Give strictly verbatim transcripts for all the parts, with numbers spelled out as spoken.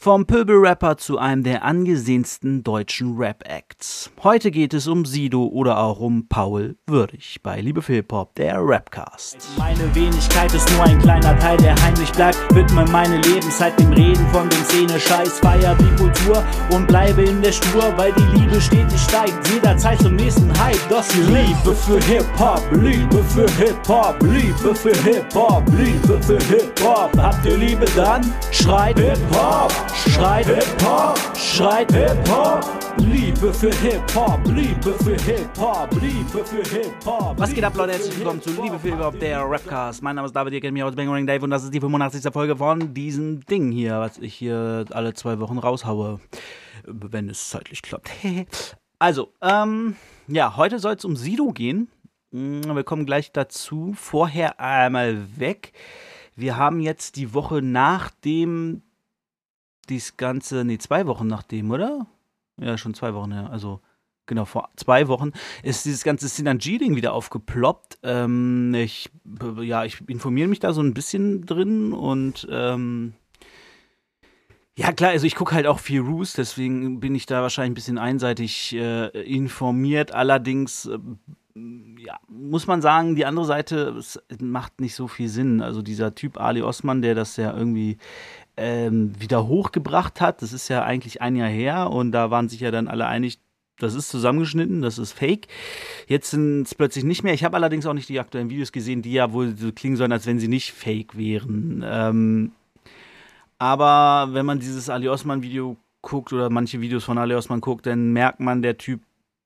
Vom Pöbelrapper zu einem der angesehensten deutschen Rap-Acts. Heute geht es um Sido oder auch um Paul Würdig bei Liebe für Hip-Hop, der Rapcast. Meine Wenigkeit ist nur ein kleiner Teil, der heimlich bleibt. Widme meine Lebenszeit dem Reden von den Szene-Scheiß. Feier die Kultur und bleibe in der Spur, weil die Liebe stetig steigt. Jederzeit zum nächsten Hype. Das hier Liebe für Hip-Hop, Liebe für Hip-Hop, Liebe für Hip-Hop, Liebe für Hip-Hop. Habt ihr Liebe dann? Schreit Hip-Hop! Schreit Hip-Hop, schreit Hip-Hop, Liebe für Hip-Hop, Liebe für Hip-Hop, Liebe für Hip-Hop. Was geht ab, Leute? Herzlich willkommen zu Liebe für Hip-Hop, der Rapcast. Mein Name ist David, ihr kennt mich aus Bangarang Dave und das ist die fünfundachtzigste Folge von diesem Ding hier, was ich hier alle zwei Wochen raushaue, wenn es zeitlich klappt. Also, ähm, ja, heute soll es um Sido gehen. Wir kommen gleich dazu. Vorher einmal weg. Wir haben jetzt die Woche nach dem dies Ganze, nee, zwei Wochen nachdem, oder? Ja, schon zwei Wochen, ja. Also, genau, vor zwei Wochen ist dieses ganze Synergy-Ding wieder aufgeploppt. Ähm, ich, ja, ich informiere mich da so ein bisschen drin und, ähm, ja, klar, also ich gucke halt auch viel Roos, deswegen bin ich da wahrscheinlich ein bisschen einseitig äh, informiert. Allerdings, äh, ja, muss man sagen, die andere Seite es macht nicht so viel Sinn. Also dieser Typ Ali Osman, der das ja irgendwie ähm, wieder hochgebracht hat, das ist ja eigentlich ein Jahr her und da waren sich ja dann alle einig, das ist zusammengeschnitten, das ist fake. Jetzt sind es plötzlich nicht mehr. Ich habe allerdings auch nicht die aktuellen Videos gesehen, die ja wohl so klingen sollen, als wenn sie nicht fake wären. Ähm, aber wenn man dieses Ali Osman Video guckt oder manche Videos von Ali Osman guckt, dann merkt man, der Typ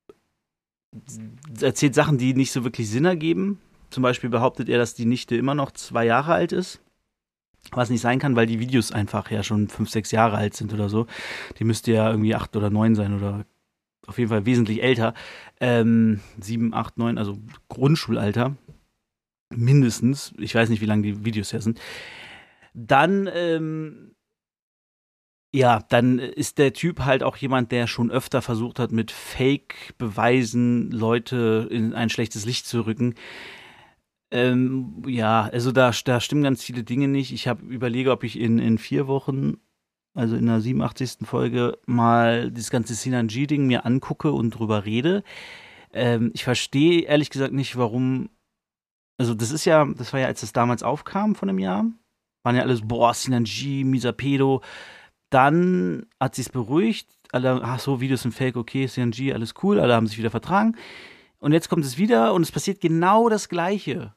erzählt Sachen, die nicht so wirklich Sinn ergeben. Zum Beispiel behauptet er, dass die Nichte immer noch zwei Jahre alt ist. Was nicht sein kann, weil die Videos einfach ja schon fünf, sechs Jahre alt sind oder so. Die müsste ja irgendwie acht oder neun sein oder auf jeden Fall wesentlich älter. Ähm, sieben, acht, neun, also Grundschulalter. Mindestens. Ich weiß nicht, wie lange die Videos her sind. Dann, ähm, ja, dann ist der Typ halt auch jemand, der schon öfter versucht hat, mit Fake-Beweisen Leute in ein schlechtes Licht zu rücken. Ähm, ja, also da, da stimmen ganz viele Dinge nicht. Ich habe überlege, ob ich in, in vier Wochen, also in der siebenundachtzigsten Folge, mal das ganze Synergy-Ding mir angucke und drüber rede. Ähm, ich verstehe ehrlich gesagt nicht, warum. Also, das ist ja, das war ja, als das damals aufkam von einem Jahr, waren ja alles, boah, Synergy, mieser Pedo. Dann hat sich's beruhigt. Alle, ach so, Videos sind fake, okay, Synergy, alles cool, alle haben sich wieder vertragen. Und jetzt kommt es wieder und es passiert genau das Gleiche.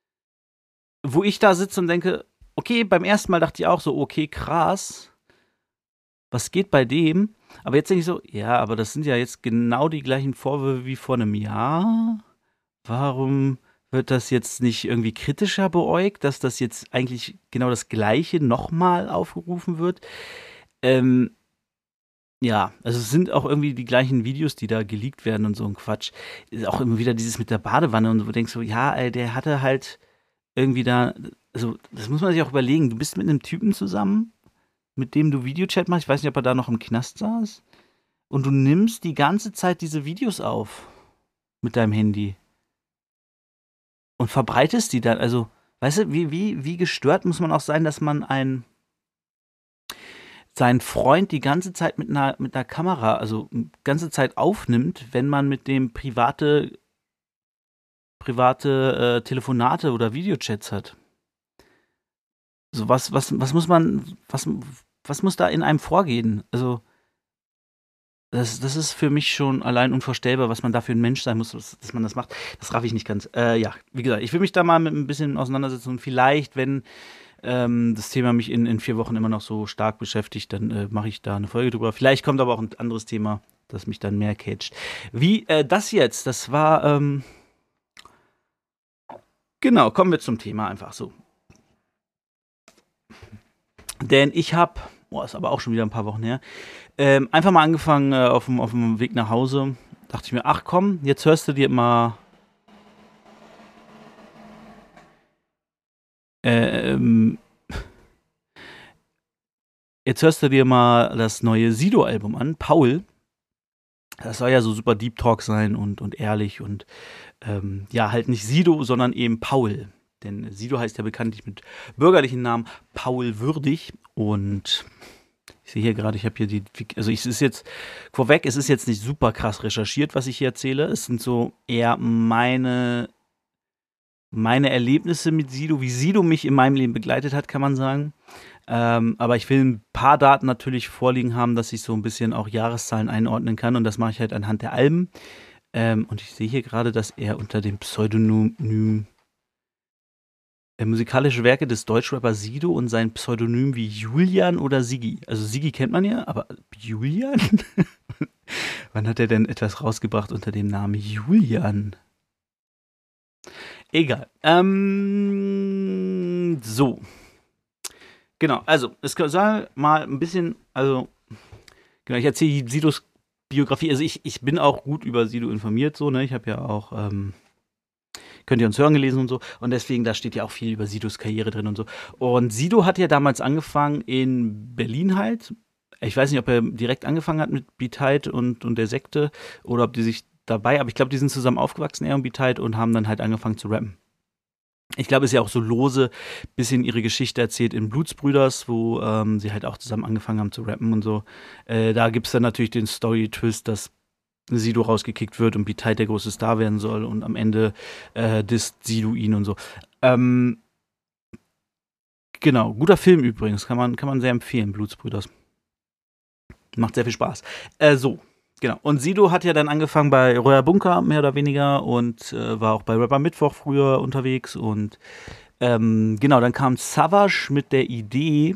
Wo ich da sitze und denke, okay, beim ersten Mal dachte ich auch so, okay, krass, was geht bei dem? Aber jetzt denke ich so, ja, aber das sind ja jetzt genau die gleichen Vorwürfe wie vor einem Jahr. Warum wird das jetzt nicht irgendwie kritischer beäugt, dass das jetzt eigentlich genau das Gleiche nochmal aufgerufen wird? Ähm, ja, also es sind auch irgendwie die gleichen Videos, die da geleakt werden und so ein Quatsch. Auch immer wieder dieses mit der Badewanne und du denkst so, ja, ey, der hatte halt irgendwie da, also das muss man sich auch überlegen, du bist mit einem Typen zusammen, mit dem du Videochat machst, ich weiß nicht, ob er da noch im Knast saß, und du nimmst die ganze Zeit diese Videos auf mit deinem Handy und verbreitest die dann, also, weißt du, wie, wie, wie gestört muss man auch sein, dass man ein seinen Freund die ganze Zeit mit einer, mit einer Kamera, also die ganze Zeit aufnimmt, wenn man mit dem private private äh, Telefonate oder Videochats hat. So was, was, was muss man, was, was muss da in einem vorgehen? Also, das, das ist für mich schon allein unvorstellbar, was man da für ein Mensch sein muss, dass, dass man das macht. Das raff ich nicht ganz. Äh, ja, wie gesagt, ich will mich da mal mit ein bisschen auseinandersetzen und vielleicht, wenn ähm, das Thema mich in, in vier Wochen immer noch so stark beschäftigt, dann äh, mache ich da eine Folge drüber. Vielleicht kommt aber auch ein anderes Thema, das mich dann mehr catcht. Wie äh, das jetzt, das war, ähm, genau, kommen wir zum Thema einfach so. Denn ich habe, boah, ist aber auch schon wieder ein paar Wochen her, ähm, einfach mal angefangen äh, auf dem auf dem Weg nach Hause. Dachte ich mir, ach komm, jetzt hörst du dir mal ähm, jetzt hörst du dir mal das neue Sido-Album an, Paul. Das soll ja so super Deep Talk sein und, und ehrlich und ähm, ja, halt nicht Sido, sondern eben Paul. Denn Sido heißt ja bekanntlich mit bürgerlichen Namen Paul Würdig und Ich sehe hier gerade, ich habe hier die, also es ist jetzt, vorweg, es ist jetzt nicht super krass recherchiert, was ich hier erzähle. Es sind so eher meine, meine Erlebnisse mit Sido, wie Sido mich in meinem Leben begleitet hat, kann man sagen. Ähm, aber ich will ein paar Daten natürlich vorliegen haben, dass ich so ein bisschen auch Jahreszahlen einordnen kann. Und das mache ich halt anhand der Alben. Ähm, und ich sehe hier gerade, dass er unter dem Pseudonym äh, musikalische Werke des Deutschrappers Sido und sein Pseudonym wie Julian oder Siggi. Also Siggi kennt man ja, aber Julian? Wann hat er denn etwas rausgebracht unter dem Namen Julian? Egal. Ähm, so. Genau, also, es soll mal ein bisschen, also, genau, ich erzähle Sidos Biografie. Also, ich, ich bin auch gut über Sido informiert, so, ne? Ich habe ja auch, ähm, könnt ihr uns hören gelesen und so. Und deswegen, da steht ja auch viel über Sidos Karriere drin und so. Und Sido hat ja damals angefangen in Berlin halt. Ich weiß nicht, ob er direkt angefangen hat mit Beat und, und der Sekte oder ob die sich dabei, aber ich glaube, die sind zusammen aufgewachsen, er und Beat, und haben dann halt angefangen zu rappen. Ich glaube, es ist ja auch so lose bisschen ihre Geschichte erzählt in Blutsbrüders, wo ähm, sie halt auch zusammen angefangen haben zu rappen und so. Äh, da gibt es dann natürlich den Story-Twist, dass Sido rausgekickt wird und Beat der große Star werden soll und am Ende äh, disst Sido ihn und so. Ähm, genau, guter Film übrigens, kann man, kann man sehr empfehlen, Blutsbrüders. Macht sehr viel Spaß. Äh, so, genau. Und Sido hat ja dann angefangen bei Royer Bunker, mehr oder weniger, und äh, war auch bei Rapper Mittwoch früher unterwegs. Und ähm, genau, dann kam Savage mit der Idee,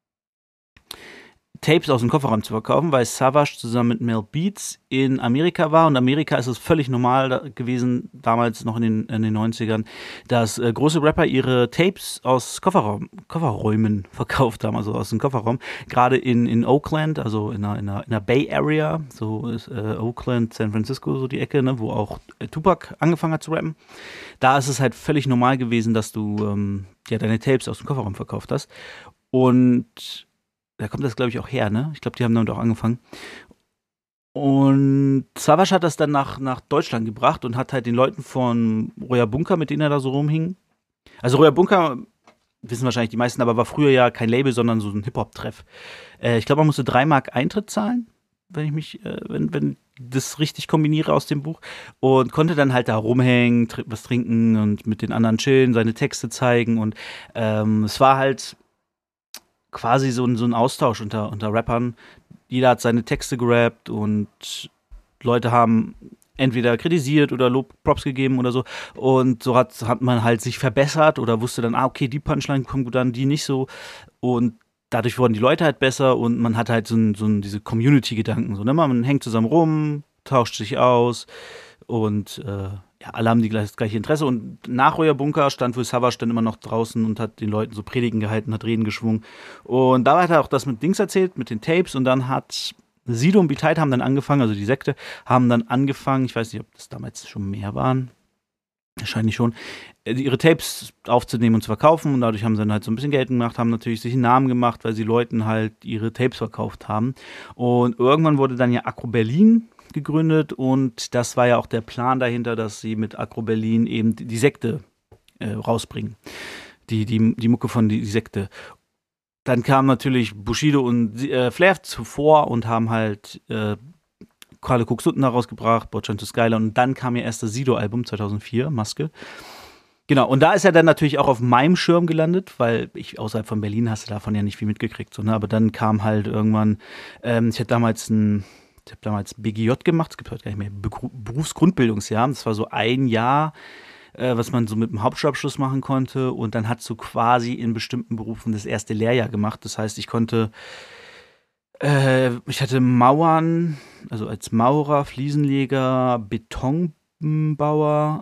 Tapes aus dem Kofferraum zu verkaufen, weil Savage zusammen mit Mel Beats in Amerika war. Und in Amerika ist es völlig normal da gewesen, damals noch in den, in den neunzigern, dass äh, große Rapper ihre Tapes aus Kofferraum, Kofferräumen verkauft haben, also aus dem Kofferraum. Gerade in, in Oakland, also in der, in der, in der Bay Area, so ist äh, Oakland, San Francisco, so die Ecke, ne, wo auch äh, Tupac angefangen hat zu rappen. Da ist es halt völlig normal gewesen, dass du ähm, ja, deine Tapes aus dem Kofferraum verkauft hast. Und da kommt das, glaube ich, auch her, ne? Ich glaube, die haben damit auch angefangen. Und Savage hat das dann nach, nach Deutschland gebracht und hat halt den Leuten von Royer Bunker, mit denen er da so rumhing. Also Royer Bunker, wissen wahrscheinlich die meisten, aber war früher ja kein Label, sondern so ein Hip-Hop-Treff. Äh, ich glaube, man musste drei Mark Eintritt zahlen, wenn ich mich, äh, wenn, wenn das richtig kombiniere aus dem Buch. Und konnte dann halt da rumhängen, tr- was trinken und mit den anderen chillen, seine Texte zeigen. Und ähm, es war halt quasi so ein, so ein Austausch unter, unter Rappern. Jeder hat seine Texte gerappt und Leute haben entweder kritisiert oder Lob, Props gegeben oder so. Und so hat, hat man halt sich verbessert oder wusste dann, ah, okay, die Punchline kommt gut an, die nicht so. Und dadurch wurden die Leute halt besser und man hat halt so, ein, so ein, diese Community-Gedanken. So, ne? Man hängt zusammen rum, tauscht sich aus und äh, ja, alle haben die gleich, das gleiche Interesse. Und nach Royer Bunker stand wohl Savage dann immer noch draußen und hat den Leuten so Predigen gehalten, hat Reden geschwungen. Und da hat er auch das mit Dings erzählt, mit den Tapes. Und dann hat Sido und Beat haben dann angefangen, also die Sekte, haben dann angefangen, ich weiß nicht, ob das damals schon mehr waren, wahrscheinlich schon, ihre Tapes aufzunehmen und zu verkaufen. Und dadurch haben sie dann halt so ein bisschen Geld gemacht, haben natürlich sich einen Namen gemacht, weil sie Leuten halt ihre Tapes verkauft haben. Und irgendwann wurde dann ja Agro Berlin gegründet und das war ja auch der Plan dahinter, dass sie mit Agro Berlin eben die Sekte äh, rausbringen. Die, die, die Mucke von die, die Sekte. Dann kamen natürlich Bushido und äh, Flair zuvor und haben halt äh, Karle Kuxutten rausgebracht, Botchan to Skyline, und dann kam ja erst das Sido-Album zweitausendvier, Maske. Genau, und da ist er dann natürlich auch auf meinem Schirm gelandet, weil ich außerhalb von Berlin hast du davon ja nicht viel mitgekriegt. So, ne? Aber dann kam halt irgendwann, ähm, ich hatte damals ein Ich habe damals B G J gemacht, es gibt heute gar nicht mehr, Begru- Berufsgrundbildungsjahr. Das war so ein Jahr, äh, was man so mit dem Hauptschulabschluss machen konnte. Und dann hast du quasi in bestimmten Berufen das erste Lehrjahr gemacht. Das heißt, ich konnte, äh, ich hatte Mauern, also als Maurer, Fliesenleger, Betonbauer,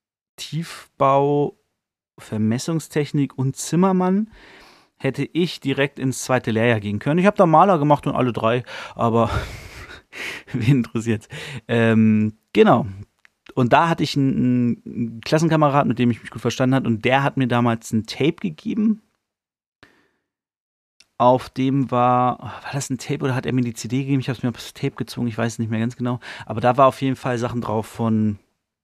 Tiefbau, Vermessungstechnik und Zimmermann hätte ich direkt ins zweite Lehrjahr gehen können. Ich habe da Maler gemacht und alle drei, aber wen interessiert's? Ähm, genau. Und da hatte ich einen, einen Klassenkamerad, mit dem ich mich gut verstanden habe, und der hat mir damals ein Tape gegeben. Auf dem war, war das ein Tape oder hat er mir die C D gegeben? Ich habe es mir aufs Tape gezogen, ich weiß es nicht mehr ganz genau. Aber da war auf jeden Fall Sachen drauf von,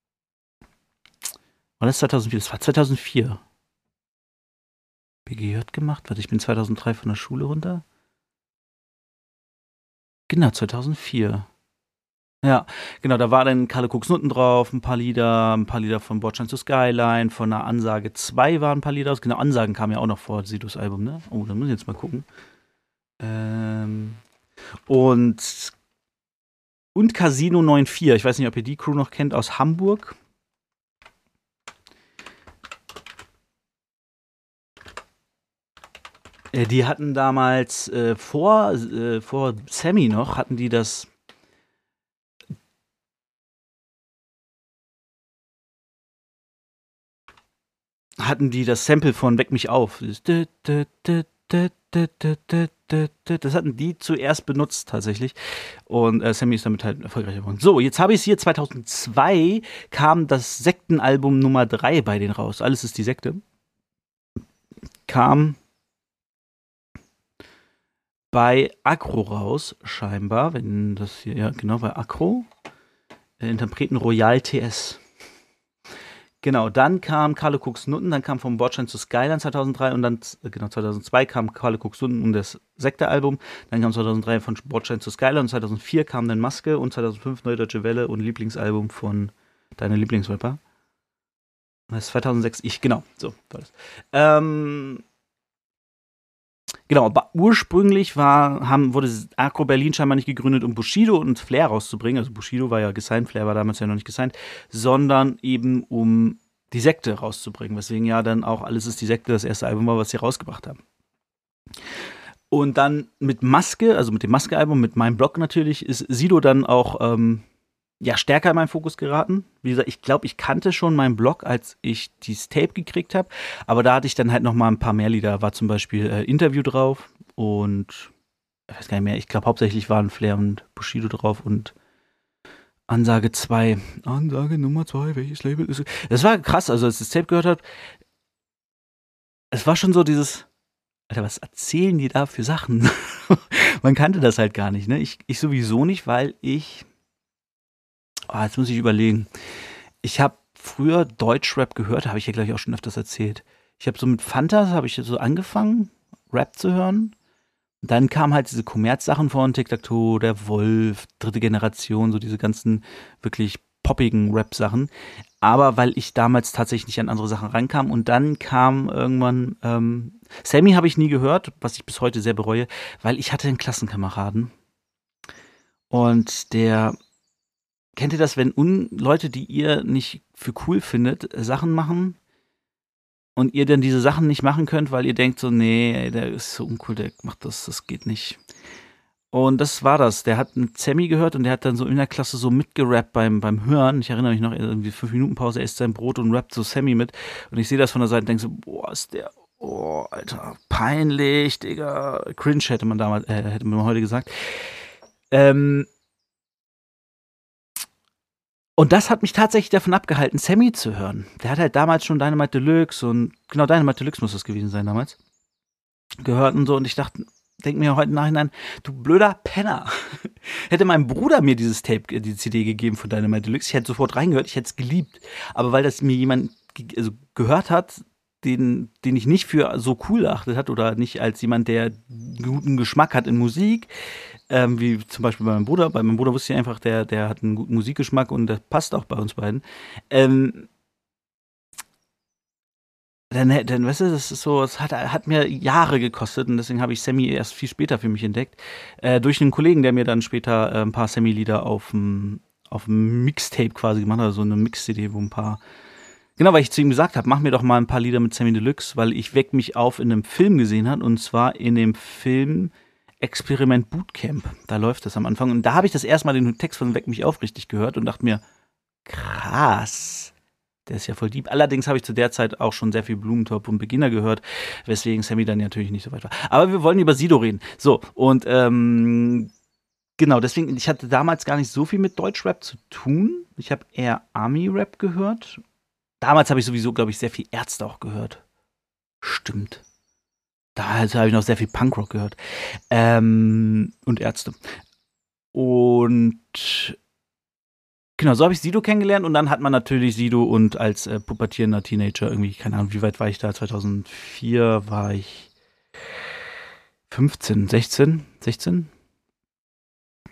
war das zweitausendvier? Das war zweitausendvier. B G J gemacht? Warte, ich bin zweitausenddrei von der Schule runter. Genau, zweitausendvier. Ja, genau, da war dann Kalle Koksnutten drauf, ein paar Lieder, ein paar Lieder von Bordstein zu Skyline, von der Ansage zwei waren ein paar Lieder aus. Genau, Ansagen kamen ja auch noch vor, Sidos Album, ne? Oh, da muss ich jetzt mal gucken. Ähm, und, und Casino neun vier, ich weiß nicht, ob ihr die Crew noch kennt, aus Hamburg. Äh, Die hatten damals äh, vor, äh, vor Sammy noch, hatten die das. hatten die das Sample von Weck mich auf. Dieses dü- dü- dü- dü- dü- dü- dü- dü- dü. Das hatten die zuerst benutzt tatsächlich. Und äh, Sammy ist damit halt erfolgreich geworden. So, jetzt habe ich es hier. zweitausendzwei kam das Sektenalbum Nummer drei bei denen raus. Alles ist die Sekte. Kam bei Agro raus, scheinbar. Wenn das hier, ja, genau, bei Agro. Äh, Interpreten Royal T S. Genau, dann kam Kalle Koksnutten, dann kam vom Bordstein zu Skyline zweitausenddrei und dann, äh, genau, zweitausendzwei kam Kalle Koksnutten und das Sekte-Album. Dann kam zweitausenddrei von Bordstein zu Skyline und zweitausendvier kam dann Maske und zweitausendfünf Neue Deutsche Welle und Lieblingsalbum von deiner Lieblingsrapper. Das ist zweitausendsechs ich, genau, so war das. Ähm, genau, aber ursprünglich war, haben, wurde Agro Berlin scheinbar nicht gegründet, um Bushido und Flair rauszubringen. Also Bushido war ja gesigned, Flair war damals ja noch nicht gesigned, sondern eben um die Sekte rauszubringen. Weswegen ja dann auch Alles ist die Sekte das erste Album war, was sie rausgebracht haben. Und dann mit Maske, also mit dem Maske-Album, mit meinem Blog natürlich, ist Sido dann auch ähm, ja, stärker in meinen Fokus geraten. Wie gesagt, ich glaube, ich kannte schon meinen Blog, als ich dieses Tape gekriegt habe. Aber da hatte ich dann halt noch mal ein paar mehr Lieder. Da war zum Beispiel äh, Interview drauf und ich weiß gar nicht mehr. Ich glaube, hauptsächlich waren Flair und Bushido drauf und Ansage zwei. Ansage Nummer zwei, welches Label ist es? Das war krass, also als ich das Tape gehört habe, es war schon so dieses, Alter, was erzählen die da für Sachen? Man kannte das halt gar nicht, ne? Ich, ich sowieso nicht, weil ich Oh, jetzt muss ich überlegen. Ich habe früher Deutschrap gehört, habe ich ja, glaube ich, auch schon öfters erzählt. Ich habe so mit Fanta, habe ich so angefangen, Rap zu hören. Und dann kamen halt diese Kommerzsachen von Tic-Tac-Toe, der Wolf, dritte Generation, so diese ganzen wirklich poppigen Rap-Sachen. Aber weil ich damals tatsächlich nicht an andere Sachen rankam. Und dann kam irgendwann, ähm, Sammy habe ich nie gehört, was ich bis heute sehr bereue, weil ich hatte einen Klassenkameraden. Und der Kennt ihr das, wenn un Leute, die ihr nicht für cool findet, Sachen machen und ihr dann diese Sachen nicht machen könnt, weil ihr denkt so, nee, ey, der ist so uncool, der macht das, das geht nicht. Und das war das. Der hat einen Sammy gehört und der hat dann so in der Klasse so mitgerappt beim, beim Hören. Ich erinnere mich noch, irgendwie fünf Minuten Pause, er isst sein Brot und rappt so Sammy mit. Und ich sehe das von der Seite und denke so, boah, ist der, oh, Alter, peinlich, Digga. Cringe hätte man damals, äh, hätte man heute gesagt. Ähm, Und das hat mich tatsächlich davon abgehalten, Sammy zu hören. Der hat halt damals schon Dynamite Deluxe und genau Dynamite Deluxe muss das gewesen sein damals. Gehört und so und ich dachte, denk mir heute im Nachhinein, du blöder Penner. Hätte mein Bruder mir dieses Tape, die C D gegeben von Dynamite Deluxe, ich hätte sofort reingehört, ich hätte es geliebt. Aber weil das mir jemand ge- also gehört hat, den, den ich nicht für so cool erachtet hat oder nicht als jemand, der guten Geschmack hat in Musik, ähm, wie zum Beispiel bei meinem Bruder. Bei meinem Bruder wusste ich einfach, der, der hat einen guten Musikgeschmack und das passt auch bei uns beiden. Ähm, dann, dann, weißt du, das ist so, es hat, hat mir Jahre gekostet und deswegen habe ich Sammy erst viel später für mich entdeckt. Äh, durch einen Kollegen, der mir dann später äh, ein paar Sammy-Lieder auf dem auf dem Mixtape quasi gemacht hat, also eine Mix-C D, wo ein paar. Genau, weil ich zu ihm gesagt habe, mach mir doch mal ein paar Lieder mit Sammy Deluxe, weil ich Weck mich auf in einem Film gesehen hat und zwar in dem Film Experiment Bootcamp. Da läuft das am Anfang und da habe ich das erste Mal den Text von Weck mich auf richtig gehört und dachte mir, krass, der ist ja voll deep. Allerdings habe ich zu der Zeit auch schon sehr viel Blumentopf und Beginner gehört, weswegen Sammy dann natürlich nicht so weit war. Aber wir wollen über Sido reden. So, und ähm, genau, deswegen, ich hatte damals gar nicht so viel mit Deutschrap zu tun. Ich habe eher Army-Rap gehört. Damals habe ich sowieso, glaube ich, sehr viel Ärzte auch gehört. Stimmt. Da habe ich noch sehr viel Punkrock gehört. Ähm, und Ärzte. Und genau, so habe ich Sido kennengelernt und dann hat man natürlich Sido und als äh, pubertierender Teenager irgendwie, keine Ahnung, wie weit war ich da? zweitausendvier war ich fünfzehn, sechzehn, sechzehn?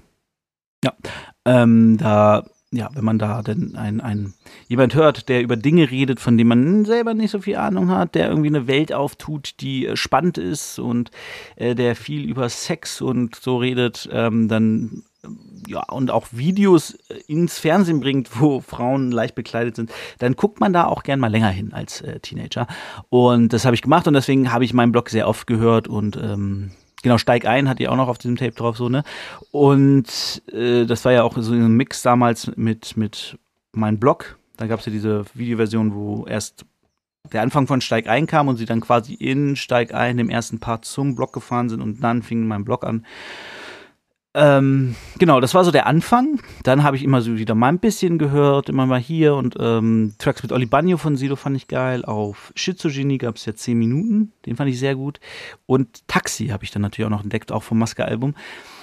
Ähm, da, ja, wenn man da denn ein, ein, jemand hört, der über Dinge redet, von denen man selber nicht so viel Ahnung hat, der irgendwie eine Welt auftut, die äh, spannend ist und äh, der viel über Sex und so redet, ähm, dann ja, und auch Videos ins Fernsehen bringt, wo Frauen leicht bekleidet sind, dann guckt man da auch gern mal länger hin als äh, Teenager. Und das habe ich gemacht und deswegen habe ich meinen Blog sehr oft gehört und ähm, genau, Steig ein hat ihr auch noch auf diesem Tape drauf, so, ne? Und äh, das war ja auch so ein Mix damals mit, mit meinem Blog. Da gab es ja diese Videoversion, wo erst der Anfang von Steig ein kam und sie dann quasi in Steig ein, dem ersten Part zum Blog gefahren sind und dann fing mein Blog an. Ähm, genau, das war so der Anfang. Dann habe ich immer so wieder mal ein bisschen gehört, immer mal hier und ähm, Tracks mit Oli Banjo von Sido fand ich geil. Auf Schizogenie gab es ja zehn Minuten, den fand ich sehr gut. Und Taxi habe ich dann natürlich auch noch entdeckt, auch vom Maske-Album.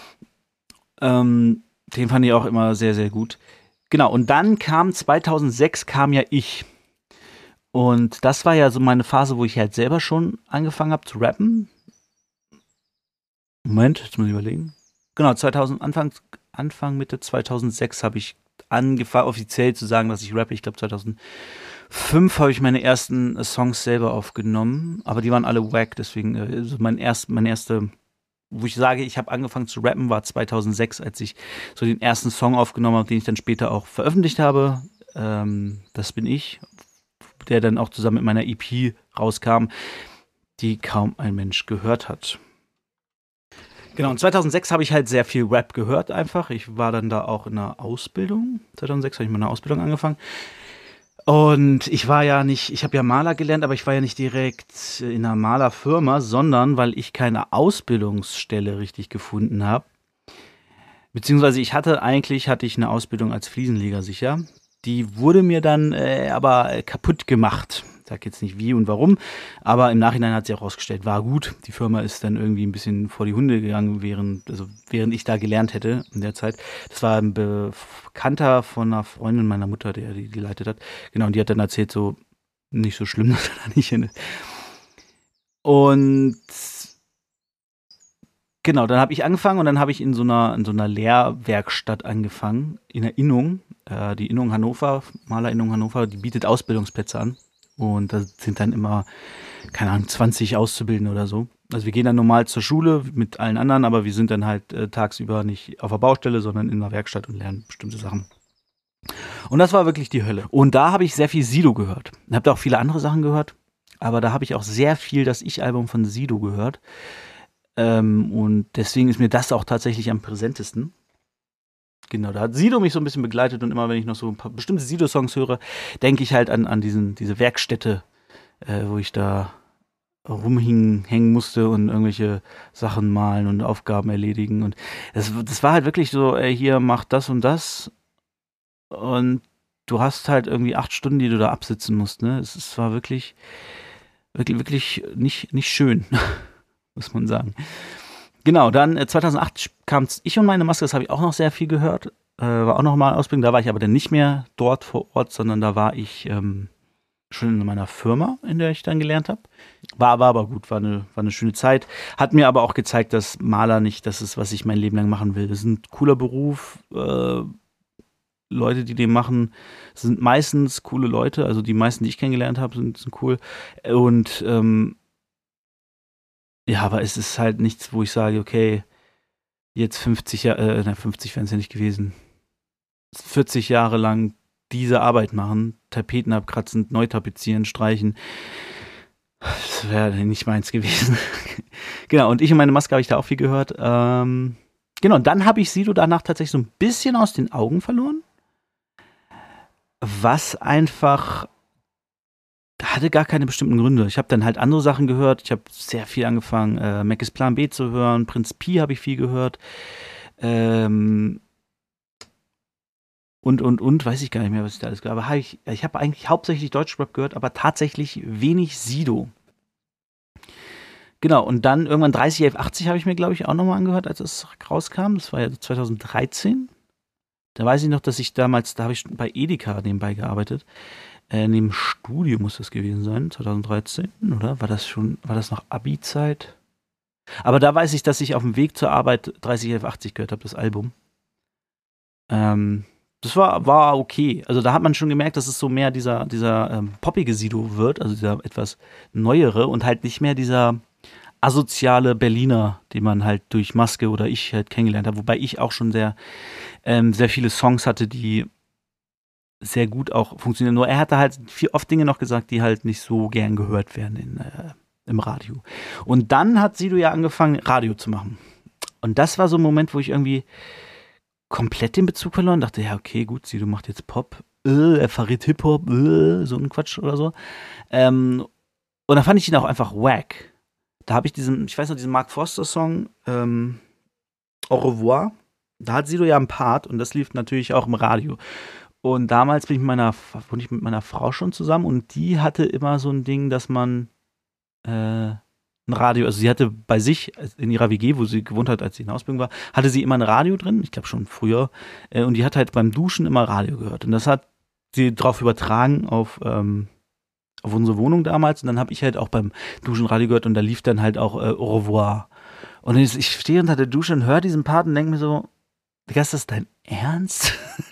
Ähm, den fand ich auch immer sehr, sehr gut. Genau, und dann kam zweitausendsechs kam ja ich. Und das war ja so meine Phase, wo ich halt selber schon angefangen habe zu rappen. Moment, jetzt muss ich überlegen. Genau, zweitausend, Anfang, Anfang, Mitte zweitausendsechs habe ich angefangen, offiziell zu sagen, dass ich rappe. Ich glaube, zweitausendfünf habe ich meine ersten äh, Songs selber aufgenommen, aber die waren alle wack, deswegen, äh, also mein, erst, mein erste, wo ich sage, ich habe angefangen zu rappen, war zweitausendsechs, als ich so den ersten Song aufgenommen habe, den ich dann später auch veröffentlicht habe. Ähm, das bin ich, der dann auch zusammen mit meiner E P rauskam, die kaum ein Mensch gehört hat. Genau, und zweitausendsechs habe ich halt sehr viel Rap gehört einfach. Ich war dann da auch in einer Ausbildung. zweitausendsechs habe ich meine Ausbildung angefangen. Und ich war ja nicht, ich habe ja Maler gelernt, aber ich war ja nicht direkt in einer Malerfirma, sondern weil ich keine Ausbildungsstelle richtig gefunden habe. Beziehungsweise ich hatte eigentlich, hatte ich eine Ausbildung als Fliesenleger sicher. Die wurde mir dann äh, aber kaputt gemacht. Ich sag jetzt nicht wie und warum, aber im Nachhinein hat sich auch herausgestellt, war gut. Die Firma ist dann irgendwie ein bisschen vor die Hunde gegangen, während, also während ich da gelernt hätte in der Zeit. Das war ein Bekannter von einer Freundin meiner Mutter, der die geleitet hat. Genau, und die hat dann erzählt, so nicht so schlimm, dass er da nicht hin ist. Und genau, dann habe ich angefangen und dann habe ich in so einer, in so einer Lehrwerkstatt angefangen, in der Innung. Äh, die Innung Hannover, Malerinnung Hannover, die bietet Ausbildungsplätze an. Und da sind dann immer, keine Ahnung, zwanzig Auszubildende oder so. Also wir gehen dann normal zur Schule mit allen anderen, aber wir sind dann halt äh, tagsüber nicht auf der Baustelle, sondern in der Werkstatt und lernen bestimmte Sachen. Und das war wirklich die Hölle. Und da habe ich sehr viel Sido gehört. Ich habe da auch viele andere Sachen gehört, aber da habe ich auch sehr viel das Ich-Album von Sido gehört. Ähm, und deswegen ist mir das auch tatsächlich am präsentesten. Genau, da hat Sido mich so ein bisschen begleitet und immer, wenn ich noch so ein paar bestimmte Sido-Songs höre, denke ich halt an, an diesen, diese Werkstätte, äh, wo ich da rumhängen musste und irgendwelche Sachen malen und Aufgaben erledigen. Und das, das war halt wirklich so, ey, hier, mach das und das. Und du hast halt irgendwie acht Stunden, die du da absitzen musst, ne? Es, es war wirklich, wirklich, wirklich nicht, nicht schön, muss man sagen. Genau, dann äh, zweitausendacht kam Ich und meine Maske, das habe ich auch noch sehr viel gehört. Äh, war auch noch mal Ausbildung, da war ich aber dann nicht mehr dort vor Ort, sondern da war ich ähm, schon in meiner Firma, in der ich dann gelernt habe. War aber, aber gut, war eine, war eine schöne Zeit. Hat mir aber auch gezeigt, dass Maler nicht das ist, was ich mein Leben lang machen will. Das ist ein cooler Beruf. Äh, Leute, die den machen, sind meistens coole Leute. Also die meisten, die ich kennengelernt habe, sind, sind cool. Und ähm, ja, aber es ist halt nichts, wo ich sage, okay, jetzt fünfzig Jahre, äh, nein, fünfzig wären es ja nicht gewesen, vierzig Jahre lang diese Arbeit machen, Tapeten abkratzen, neu tapezieren, streichen. Das wäre nicht meins gewesen. Genau, und Ich und meine Maske habe ich da auch viel gehört. Ähm, genau, und dann habe ich Sido danach tatsächlich so ein bisschen aus den Augen verloren. Was einfach hatte gar keine bestimmten Gründe. Ich habe dann halt andere Sachen gehört. Ich habe sehr viel angefangen, äh, Mackes Plan B zu hören. Prinz Pi habe ich viel gehört. Ähm, und, und, und, weiß ich gar nicht mehr, was ich da alles gehört habe. Aber hab ich, ich habe eigentlich hauptsächlich Deutschrap gehört, aber tatsächlich wenig Sido. Genau, und dann irgendwann dreißig elf achtzig habe ich mir, glaube ich, auch nochmal angehört, als es rauskam. Das war ja zweitausenddreizehn. Da weiß ich noch, dass ich damals, da habe ich bei Edeka nebenbei gearbeitet. Äh, in dem Studio muss das gewesen sein, zweitausenddreizehn, oder? War das schon, war das noch Abi-Zeit? Aber da weiß ich, dass ich auf dem Weg zur Arbeit dreißig elf achtzig gehört habe, das Album. Ähm, das war, war okay. Also da hat man schon gemerkt, dass es so mehr dieser, dieser ähm, poppige Sido wird, also dieser etwas neuere und halt nicht mehr dieser asoziale Berliner, den man halt durch Maske oder ich halt kennengelernt habe. Wobei ich auch schon sehr, ähm, sehr viele Songs hatte, die sehr gut auch funktionieren. Nur er hatte halt viel, oft Dinge noch gesagt, die halt nicht so gern gehört werden in, äh, im Radio. Und dann hat Sido ja angefangen, Radio zu machen. Und das war so ein Moment, wo ich irgendwie komplett den Bezug verloren. Dachte, ja, okay, gut, Sido macht jetzt Pop, äh, er verrät Hip-Hop, äh, so ein Quatsch oder so. Ähm, und dann fand ich ihn auch einfach wack. Da habe ich diesen, ich weiß noch, diesen Mark Forster-Song, ähm, Au revoir. Da hat Sido ja einen Part und das lief natürlich auch im Radio. Und damals bin ich mit meiner, bin ich mit meiner Frau schon zusammen und die hatte immer so ein Ding, dass man äh, ein Radio, also sie hatte bei sich in ihrer W G, wo sie gewohnt hat, als sie in der Ausbildung war, hatte sie immer ein Radio drin, ich glaube schon früher, äh, und die hat halt beim Duschen immer Radio gehört. Und das hat sie drauf übertragen auf, ähm, auf unsere Wohnung damals. Und dann habe ich halt auch beim Duschen Radio gehört und da lief dann halt auch äh, Au revoir. Und ich, ich stehe unter der Dusche und höre diesen Part und denke mir so, Digga, ist das dein Ernst?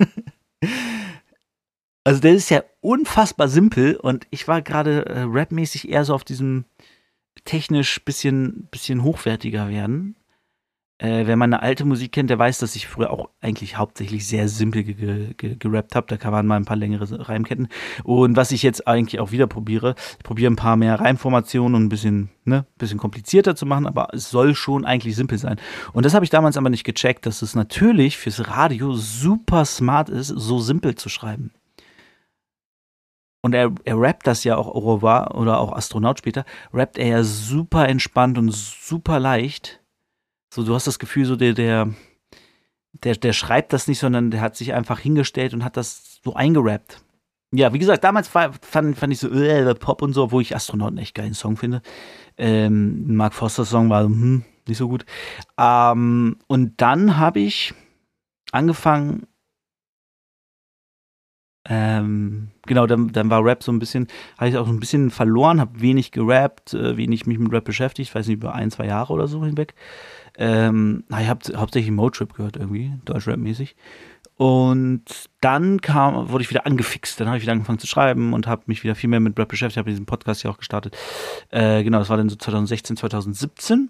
Also der ist ja unfassbar simpel und ich war gerade äh, rapmäßig eher so auf diesem technisch bisschen, bisschen hochwertiger werden. Äh, wer meine alte Musik kennt, der weiß, dass ich früher auch eigentlich hauptsächlich sehr simpel ge ge ge gerappt habe. Da waren mal ein paar längere Reimketten. Und was ich jetzt eigentlich auch wieder probiere, ich probiere ein paar mehr Reimformationen und ein bisschen, ne, bisschen komplizierter zu machen, aber es soll schon eigentlich simpel sein. Und das habe ich damals aber nicht gecheckt, dass es natürlich fürs Radio super smart ist, so simpel zu schreiben. Und er, er rappt das ja auch, Au revoir oder auch Astronaut später, rappt er ja super entspannt und super leicht. So, du hast das Gefühl, so der, der, der, der schreibt das nicht, sondern der hat sich einfach hingestellt und hat das so eingerappt. Ja, wie gesagt, damals fand, fand ich so äh, Pop und so, obwohl ich Astronaut einen echt geilen Song finde. Ähm, Mark Forster Song war hm, nicht so gut. Ähm, und dann habe ich angefangen, Ähm, genau, dann, dann war Rap so ein bisschen, habe ich auch so ein bisschen verloren, habe wenig gerappt, äh, wenig mich mit Rap beschäftigt, weiß nicht, über ein, zwei Jahre oder so hinweg. Ähm, ich habe hauptsächlich Motrip gehört irgendwie, Deutschrap-mäßig. Und dann kam, wurde ich wieder angefixt, dann habe ich wieder angefangen zu schreiben und habe mich wieder viel mehr mit Rap beschäftigt, habe diesen Podcast ja auch gestartet. Äh, genau, das war dann so zwanzig sechzehn, zwanzig siebzehn.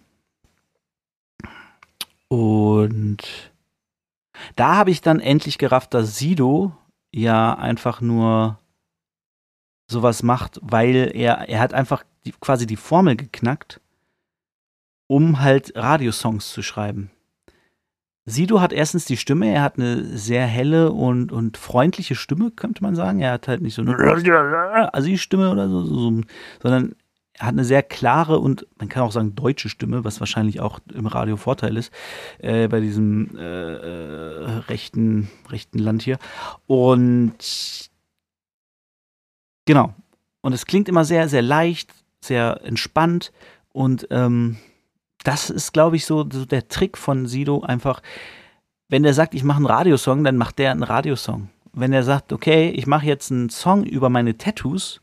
Und da habe ich dann endlich gerafft, dass Sido ja einfach nur sowas macht, weil er, er hat einfach die, quasi die Formel geknackt, um halt Radiosongs zu schreiben. Sido hat erstens die Stimme, er hat eine sehr helle und, und freundliche Stimme, könnte man sagen. Er hat halt nicht so eine Assi-Stimme oder so, so, sondern er hat eine sehr klare und man kann auch sagen deutsche Stimme, was wahrscheinlich auch im Radio Vorteil ist, äh, bei diesem äh, äh, rechten, rechten Land hier. Und genau. Und es klingt immer sehr, sehr leicht, sehr entspannt und ähm, das ist, glaube ich, so, so der Trick von Sido, einfach, wenn der sagt, ich mache einen Radiosong, dann macht der einen Radiosong. Wenn er sagt, okay, ich mache jetzt einen Song über meine Tattoos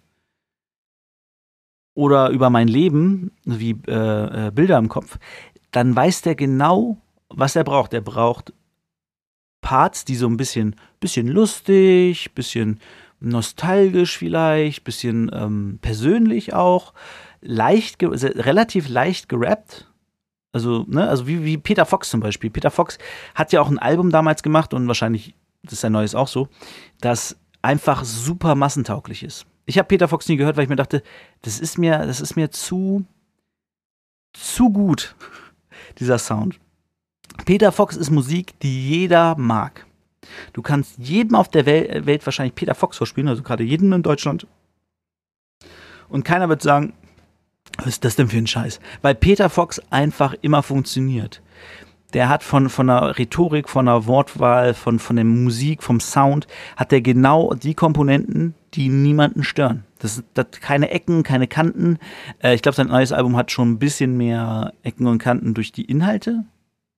oder über mein Leben, wie äh, äh, Bilder im Kopf, dann weiß der genau, was er braucht. Er braucht Parts, die so ein bisschen, bisschen lustig, bisschen nostalgisch vielleicht, bisschen ähm, persönlich auch, leicht, ge- relativ leicht gerappt. Also, ne, also wie, wie Peter Fox zum Beispiel. Peter Fox hat ja auch ein Album damals gemacht und wahrscheinlich, das ist sein neues auch so, das einfach super massentauglich ist. Ich habe Peter Fox nie gehört, weil ich mir dachte, das ist mir, das ist mir zu, zu gut, dieser Sound. Peter Fox ist Musik, die jeder mag. Du kannst jedem auf der Wel- Welt wahrscheinlich Peter Fox vorspielen, also gerade jedem in Deutschland. Und keiner wird sagen, was ist das denn für ein Scheiß? Weil Peter Fox einfach immer funktioniert. Der hat von, von der Rhetorik, von der Wortwahl, von, von der Musik, vom Sound, hat er genau die Komponenten, die niemanden stören. Das sind keine Ecken, keine Kanten. Äh, ich glaube, sein neues Album hat schon ein bisschen mehr Ecken und Kanten durch die Inhalte.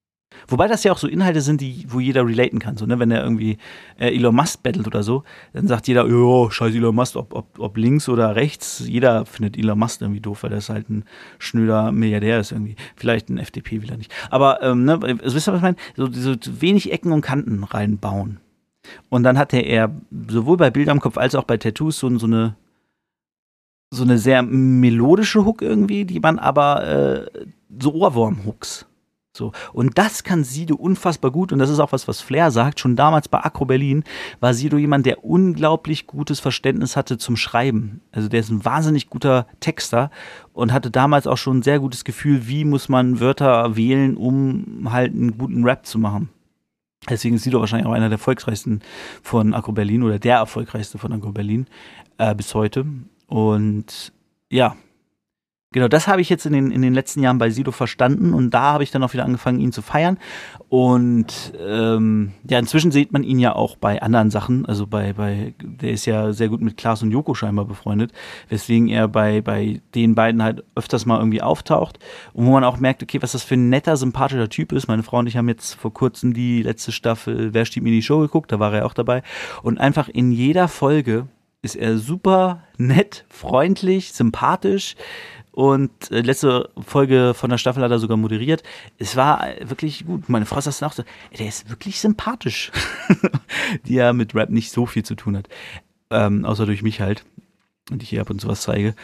Wobei das ja auch so Inhalte sind, die, wo jeder relaten kann. So, ne? Wenn er irgendwie äh, Elon Musk battelt oder so, dann sagt jeder, jo, scheiß Elon Musk, ob, ob, ob links oder rechts. Jeder findet Elon Musk irgendwie doof, weil der ist halt ein schnöder Milliardär ist irgendwie. Vielleicht ein F D P will er nicht. Aber, ähm, ne, also, wisst ihr, was ich meine? So, so wenig Ecken und Kanten reinbauen. Und dann hatte er sowohl bei Bildern im Kopf als auch bei Tattoos so, so eine so eine sehr melodische Hook irgendwie, die man aber äh, so Ohrwurm-Hooks. So. Und das kann Sido unfassbar gut und das ist auch was, was Flair sagt. Schon damals bei Agro Berlin war Sido jemand, der unglaublich gutes Verständnis hatte zum Schreiben. Also der ist ein wahnsinnig guter Texter und hatte damals auch schon ein sehr gutes Gefühl, wie muss man Wörter wählen, um halt einen guten Rap zu machen. Deswegen ist Sido wahrscheinlich auch einer der erfolgreichsten von Agro Berlin oder der erfolgreichste von Agro Berlin äh, bis heute. Und ja, genau, das habe ich jetzt in den, in den letzten Jahren bei Sido verstanden und da habe ich dann auch wieder angefangen, ihn zu feiern. Und ähm, ja, inzwischen sieht man ihn ja auch bei anderen Sachen. Also bei, bei, der ist ja sehr gut mit Klaas und Joko scheinbar befreundet, weswegen er bei, bei den beiden halt öfters mal irgendwie auftaucht. Und wo man auch merkt, okay, was das für ein netter, sympathischer Typ ist. Meine Frau und ich haben jetzt vor kurzem die letzte Staffel Wer stiehlt mir die Show geguckt, da war er auch dabei. Und einfach in jeder Folge ist er super nett, freundlich, sympathisch. Und äh, letzte Folge von der Staffel hat er sogar moderiert. Es war wirklich gut. Meine Frau sagt dann auch so, ey, der ist wirklich sympathisch. Die ja mit Rap nicht so viel zu tun hat. Ähm, außer durch mich halt. Und ich hier ab und zu was zeige.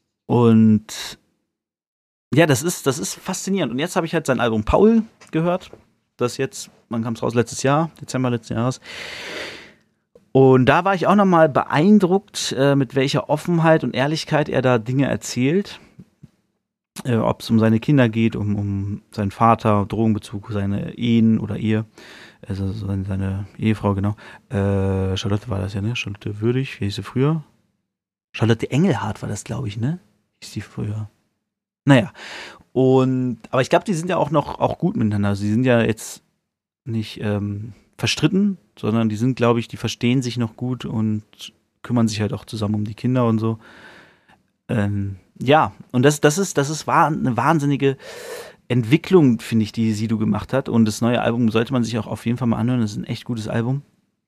Und ja, das ist, das ist faszinierend. Und jetzt habe ich halt sein Album Paul gehört. Das jetzt, man kam es raus letztes Jahr, Dezember letzten Jahres. Und da war ich auch nochmal beeindruckt, äh, mit welcher Offenheit und Ehrlichkeit er da Dinge erzählt. Äh, ob es um seine Kinder geht, um, um seinen Vater, Drogenbezug, seine Ehen oder Ehe. Also seine, seine Ehefrau, genau. Äh, Charlotte war das ja, ne? Charlotte Würdig, wie hieß sie früher? Charlotte Engelhardt war das, glaube ich, ne? Hieß die früher. Naja. Und, aber ich glaube, die sind ja auch noch auch gut miteinander. Sie sind ja jetzt nicht ähm, verstritten, sondern die sind, glaube ich, die verstehen sich noch gut und kümmern sich halt auch zusammen um die Kinder und so. Ähm, ja, und das, das ist, das ist eine wahnsinnige Entwicklung, finde ich, die Sido gemacht hat. Und das neue Album sollte man sich auch auf jeden Fall mal anhören. Das ist ein echt gutes Album.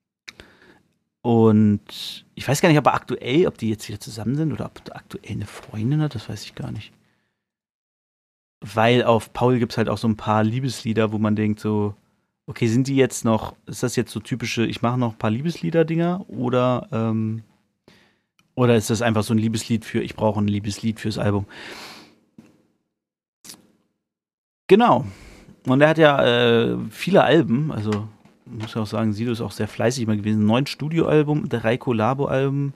Und ich weiß gar nicht, ob er aktuell, ob die jetzt wieder zusammen sind oder ob er aktuell eine Freundin hat, das weiß ich gar nicht. Weil auf Paul gibt es halt auch so ein paar Liebeslieder, wo man denkt so, okay, sind die jetzt noch, ist das jetzt so typische, ich mache noch ein paar Liebeslieder-Dinger oder, ähm, oder ist das einfach so ein Liebeslied für, ich brauche ein Liebeslied fürs Album? Genau. Und er hat ja äh, viele Alben, also ich muss ja auch sagen, Sido ist auch sehr fleißig mal gewesen. Neun Studioalbum, drei Collabo-Alben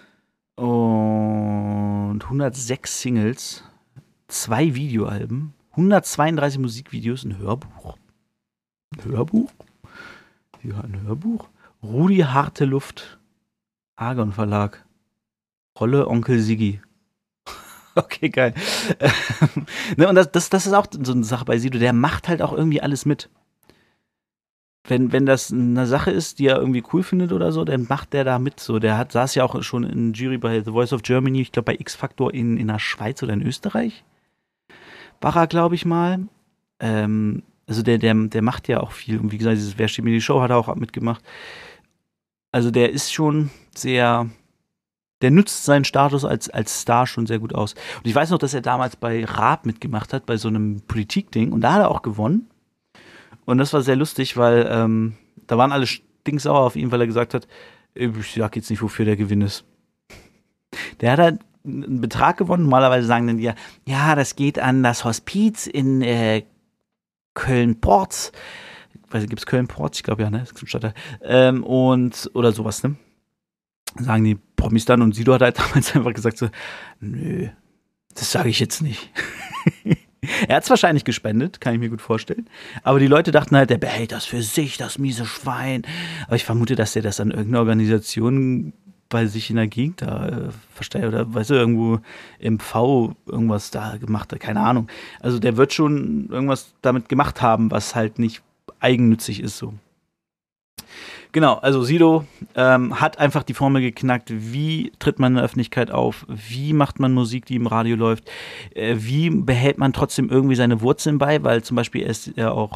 und hundertsechs Singles, zwei Videoalben, hundertzweiunddreißig Musikvideos, ein Hörbuch. Ein Hörbuch? Ja, ein Hörbuch. Rudi Harte Luft. Argon Verlag. Rolle Onkel Siggi. Okay, geil. Ne, und das, das, das ist auch so eine Sache bei Sido. Der macht halt auch irgendwie alles mit. Wenn, wenn das eine Sache ist, die er irgendwie cool findet oder so, dann macht der da mit. So, der hat, saß ja auch schon in Jury bei The Voice of Germany, ich glaube bei X-Factor in, in der Schweiz oder in Österreich. War er, glaube ich, mal. Ähm, Also der, der, der macht ja auch viel. Und wie gesagt, dieses Wer stiehlt mir die Show hat er auch mitgemacht. Also der ist schon sehr, der nutzt seinen Status als, als Star schon sehr gut aus. Und ich weiß noch, dass er damals bei Raab mitgemacht hat, bei so einem Politikding. Und da hat er auch gewonnen. Und das war sehr lustig, weil ähm, da waren alle stinksauer auf ihn, weil er gesagt hat, ich sag jetzt nicht, wofür der Gewinn ist. Der hat halt einen Betrag gewonnen. Normalerweise sagen dann die ja, ja, das geht an das Hospiz in äh, Köln-Porz. Gibt es Köln-Porz? Ich glaube ja, ne? Das ist ein Stadtteil. Ähm, und, oder sowas, ne? Sagen die Promis dann. Und Sido hat halt damals einfach gesagt so, nö, das sage ich jetzt nicht. Er hat es wahrscheinlich gespendet, kann ich mir gut vorstellen. Aber die Leute dachten halt, der behält das für sich, das miese Schwein. Aber ich vermute, dass der das an irgendeine Organisation bei sich in der Gegend da äh, versteht oder weißt du, irgendwo im V irgendwas da gemacht hat, keine Ahnung. Also der wird schon irgendwas damit gemacht haben, was halt nicht eigennützig ist so. Genau, also Sido ähm, hat einfach die Formel geknackt, wie tritt man in der Öffentlichkeit auf, wie macht man Musik, die im Radio läuft, äh, wie behält man trotzdem irgendwie seine Wurzeln bei, weil zum Beispiel er ist ja auch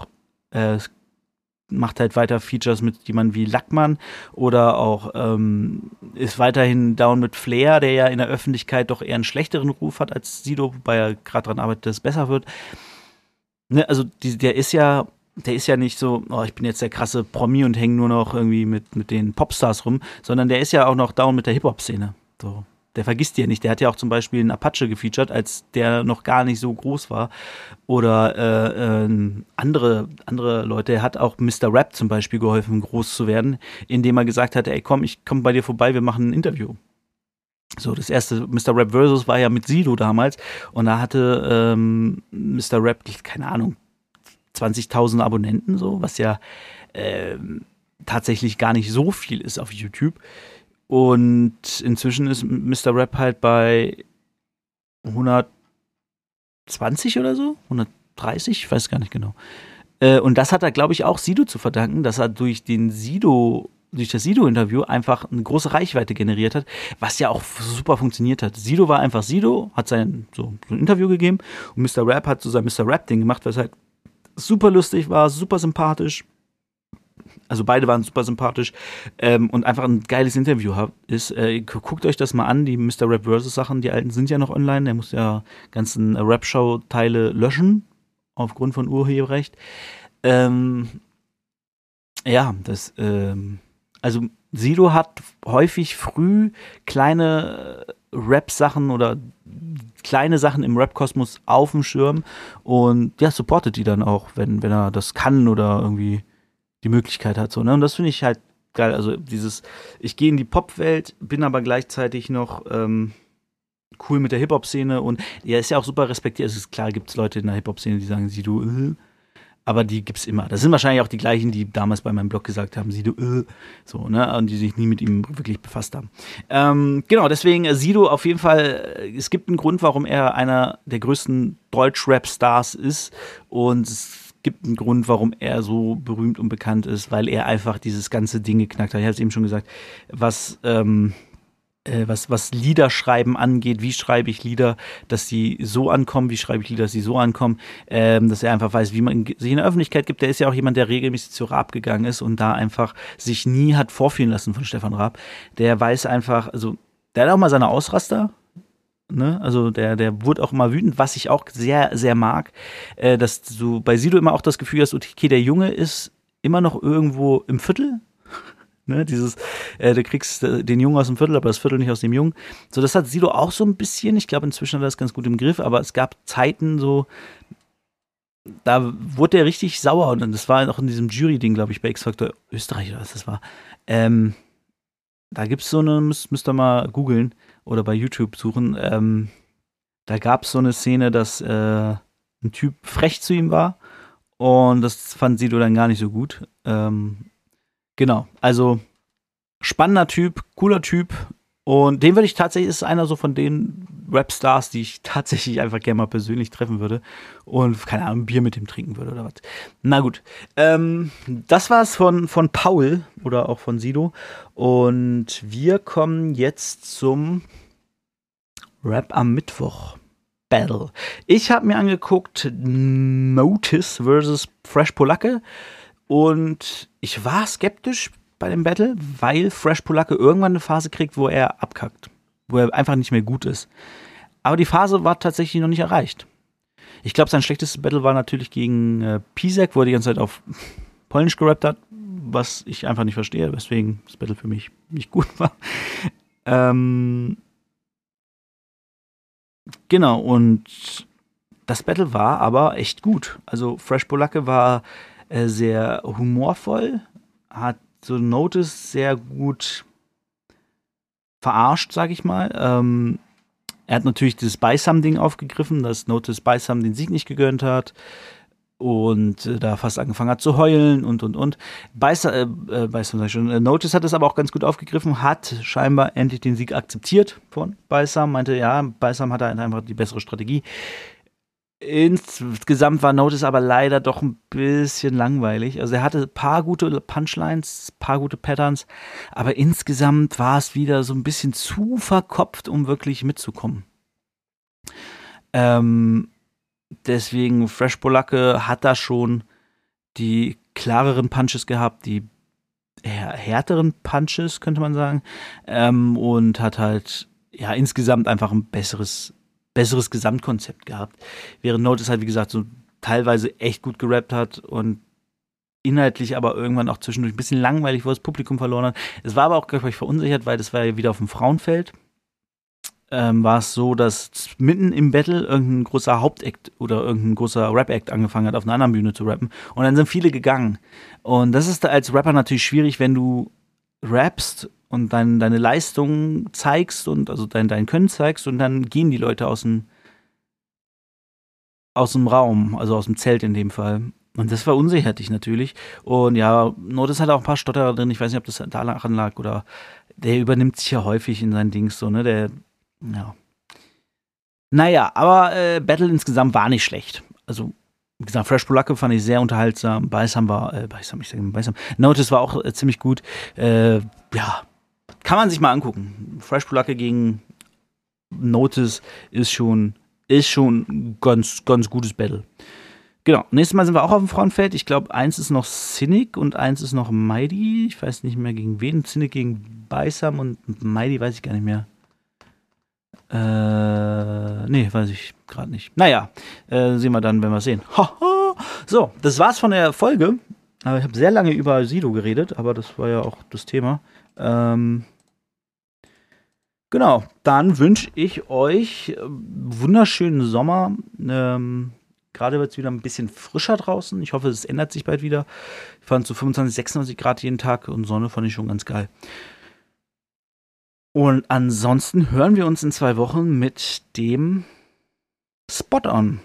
Äh, macht halt weiter Features mit jemandem wie Lackmann oder auch ähm, ist weiterhin down mit Flair, der ja in der Öffentlichkeit doch eher einen schlechteren Ruf hat als Sido, wobei er gerade daran arbeitet, dass es besser wird. Ne, also die, der ist ja, der ist ja nicht so, oh, ich bin jetzt der krasse Promi und hänge nur noch irgendwie mit, mit den Popstars rum, sondern der ist ja auch noch down mit der Hip-Hop-Szene. So. Der vergisst die ja nicht. Der hat ja auch zum Beispiel einen Apache gefeatured, als der noch gar nicht so groß war. Oder äh, äh, andere, andere Leute. Er hat auch Mister Rap zum Beispiel geholfen, groß zu werden, indem er gesagt hat, ey komm, ich komme bei dir vorbei, wir machen ein Interview. So, das erste Mister Rap Versus war ja mit Sido damals. Und da hatte ähm, Mister Rap, keine Ahnung, zwanzigtausend Abonnenten, so, was ja ähm, tatsächlich gar nicht so viel ist auf YouTube. Und inzwischen ist Mister Rap halt bei hundertzwanzig oder so, hundertdreißig, ich weiß gar nicht genau. Äh, und das hat er, glaube ich, auch Sido zu verdanken, dass er durch den Sido, durch das Sido-Interview einfach eine große Reichweite generiert hat, was ja auch super funktioniert hat. Sido war einfach Sido, hat sein so, so ein Interview gegeben und Mister Rap hat so sein Mister Rap-Ding gemacht, was halt super lustig war, super sympathisch. Also beide waren super sympathisch ähm, und einfach ein geiles Interview hab, ist. Äh, guckt euch das mal an, die Mister Rap Versus Sachen, die alten sind ja noch online. Der muss ja ganzen äh, Rap-Show-Teile löschen, aufgrund von Urheberrecht. Ähm, ja, das, ähm, also Sido hat häufig früh kleine Rap-Sachen oder kleine Sachen im Rap-Kosmos auf dem Schirm und ja, supportet die dann auch, wenn, wenn er das kann oder irgendwie die Möglichkeit hat, so, ne? Und das finde ich halt geil. Also dieses, ich gehe in die Popwelt, bin aber gleichzeitig noch ähm, cool mit der Hip-Hop-Szene und ja, ist ja auch super respektiert. Es ist klar, gibt es Leute in der Hip-Hop-Szene, die sagen, Sido, äh, aber die gibt's immer. Das sind wahrscheinlich auch die gleichen, die damals bei meinem Blog gesagt haben, Sido, äh, so, ne? Und die sich nie mit ihm wirklich befasst haben. Ähm, genau, deswegen äh, Sido auf jeden Fall, äh, es gibt einen Grund, warum er einer der größten Deutsch-Rap-Stars ist und es gibt einen Grund, warum er so berühmt und bekannt ist, weil er einfach dieses ganze Ding geknackt hat. Ich habe es eben schon gesagt, was, ähm, äh, was, was Liederschreiben angeht, wie schreibe ich Lieder, dass sie so ankommen, wie schreibe ich Lieder, dass sie so ankommen, ähm, dass er einfach weiß, wie man sich in der Öffentlichkeit gibt. Der ist ja auch jemand, der regelmäßig zu Raab gegangen ist und da einfach sich nie hat vorführen lassen von Stefan Raab. Der weiß einfach, also der hat auch mal seine Ausraster. Ne? Also der, der wurde auch immer wütend, was ich auch sehr, sehr mag, äh, dass du bei Sido immer auch das Gefühl hast, okay, der Junge ist immer noch irgendwo im Viertel. Ne? Dieses, äh, du kriegst äh, den Jungen aus dem Viertel, aber das Viertel nicht aus dem Jungen. So, das hat Sido auch so ein bisschen. Ich glaube, inzwischen hat er das ganz gut im Griff, aber es gab Zeiten so, da wurde er richtig sauer und das war auch in diesem Jury-Ding, glaube ich, bei X-Factor Österreich oder was das war. Ähm, da gibt es so eine, müsst, müsst ihr mal googeln oder bei YouTube suchen. Ähm, da gab es so eine Szene, dass äh, ein Typ frech zu ihm war und das fand Sido dann gar nicht so gut. Ähm, genau, also spannender Typ, cooler Typ und den würde ich tatsächlich, ist einer so von den Rap-Stars, die ich tatsächlich einfach gerne mal persönlich treffen würde und, keine Ahnung, ein Bier mit dem trinken würde oder was. Na gut, ähm, das war's von, von Paul oder auch von Sido und wir kommen jetzt zum Rap am Mittwoch Battle. Ich habe mir angeguckt Notice versus Fresh Polacke und ich war skeptisch bei dem Battle, weil Fresh Polacke irgendwann eine Phase kriegt, wo er abkackt, wo er einfach nicht mehr gut ist. Aber die Phase war tatsächlich noch nicht erreicht. Ich glaube, sein schlechtestes Battle war natürlich gegen äh, Pisek, wo er die ganze Zeit auf Polnisch gerappt hat, was ich einfach nicht verstehe, weswegen das Battle für mich nicht gut war. Ähm, genau, und das Battle war aber echt gut. Also Fresh Polacke war äh, sehr humorvoll, hat so Notice sehr gut verarscht, sag ich mal. Ähm, er hat natürlich dieses Beisam-Ding aufgegriffen, dass Notice Beisam den Sieg nicht gegönnt hat und äh, da fast angefangen hat zu heulen und, und, und. Beisam, äh, Beisam sag ich schon, äh, Notice hat es aber auch ganz gut aufgegriffen, hat scheinbar endlich den Sieg akzeptiert von Beisam, meinte, ja, Beisam hat einfach die bessere Strategie. Insgesamt war Notice aber leider doch ein bisschen langweilig. Also er hatte ein paar gute Punchlines, ein paar gute Patterns, aber insgesamt war es wieder so ein bisschen zu verkopft, um wirklich mitzukommen. Ähm, deswegen Fresh Polacke hat da schon die klareren Punches gehabt, die eher härteren Punches, könnte man sagen. Ähm, und hat halt, ja, insgesamt einfach ein besseres, besseres Gesamtkonzept gehabt. Während Notice halt, wie gesagt, so teilweise echt gut gerappt hat und inhaltlich aber irgendwann auch zwischendurch ein bisschen langweilig, wo das Publikum verloren hat. Es war aber auch, glaube ich, verunsichert, weil das war ja wieder auf dem Frauenfeld. Ähm, war es so, dass mitten im Battle irgendein großer Hauptakt oder irgendein großer Rap-Act angefangen hat, auf einer anderen Bühne zu rappen. Und dann sind viele gegangen. Und das ist da als Rapper natürlich schwierig, wenn du rappst und dein, deine Leistung zeigst und also dein, dein Können zeigst und dann gehen die Leute aus dem, aus dem Raum, also aus dem Zelt in dem Fall. Und das verunsichert dich natürlich. Und ja, Notice hat auch ein paar Stotterer drin. Ich weiß nicht, ob das daran lag oder der übernimmt sich ja häufig in seinen Dings so, ne? Der, ja. Naja, aber äh, Battle insgesamt war nicht schlecht. Also, wie gesagt, Fresh Polacke fand ich sehr unterhaltsam. Beisam war, äh, Beisam, ich sage immer Beisam. Notice war auch äh, ziemlich gut. Äh, ja, kann man sich mal angucken. Fresh Polacke gegen Notice ist schon, ist schon ein ganz, ganz gutes Battle. Genau, nächstes Mal sind wir auch auf dem Frauenfeld. Ich glaube, eins ist noch Cynic und eins ist noch Mighty. Ich weiß nicht mehr gegen wen. Cynic gegen Beisam und Mighty weiß ich gar nicht mehr. Äh, nee, weiß ich gerade nicht. Naja, äh, sehen wir dann, wenn wir es sehen. So, das war's von der Folge. Aber ich habe sehr lange über Sido geredet, aber das war ja auch das Thema. Ähm, genau, dann wünsche ich euch wunderschönen Sommer. Ähm, Gerade wird es wieder ein bisschen frischer draußen. Ich hoffe, es ändert sich bald wieder. Ich fand so fünfundzwanzig, sechsundzwanzig Grad jeden Tag und Sonne fand ich schon ganz geil. Und ansonsten hören wir uns in zwei Wochen mit dem Spot-On.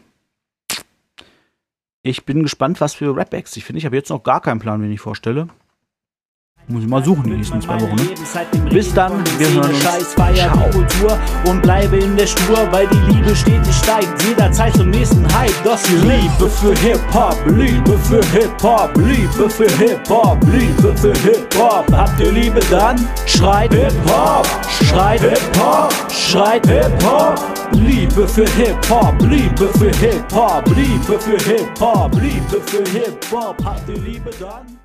Ich bin gespannt, was für Rap-Acts ich finde. Ich habe jetzt noch gar keinen Plan, wen ich vorstelle. Muss ich mal suchen die nächsten zwei Wochen. Ne? Bis dann, wir hören uns. Scheiß, feier die Kultur und bleibe in der Spur, weil die Liebe stetig steigt, jederzeit zum nächsten Hype. Das ist Liebe für Hip-Hop, Liebe für Hip-Hop, Liebe für Hip-Hop, Liebe für Hip-Hop. Habt ihr Liebe dann? Schreit Hip-Hop, schreit Hip-Hop, schreit Hip-Hop. Liebe für Hip-Hop, Liebe für Hip-Hop, Liebe für Hip-Hop, Liebe für Hip-Hop. Habt ihr Liebe dann?